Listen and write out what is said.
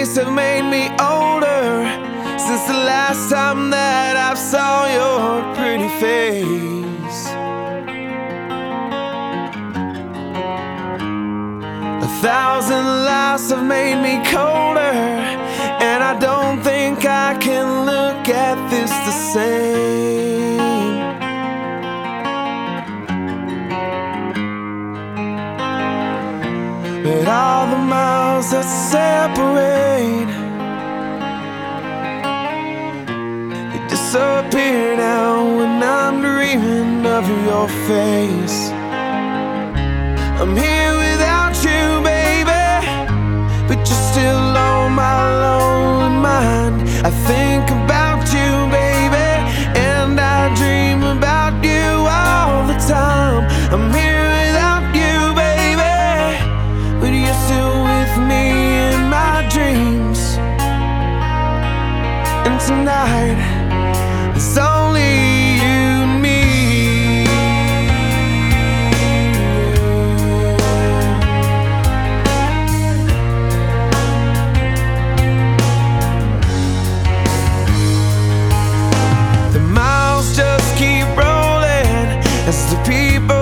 days have made me older since the last time that I saw your pretty face. 1,000 lives have made me colder, and I don't think I can look at this the same. But all the miles that separate, they disappear now when I'm dreaming of your face. I'm here without you, baby, but you're still on my lonely mind. I think about you, baby, and I dream about you all the time. I'm here without you, baby, but you're still with me in my dreams. And tonight, it's only you and me. The miles just keep rolling as the people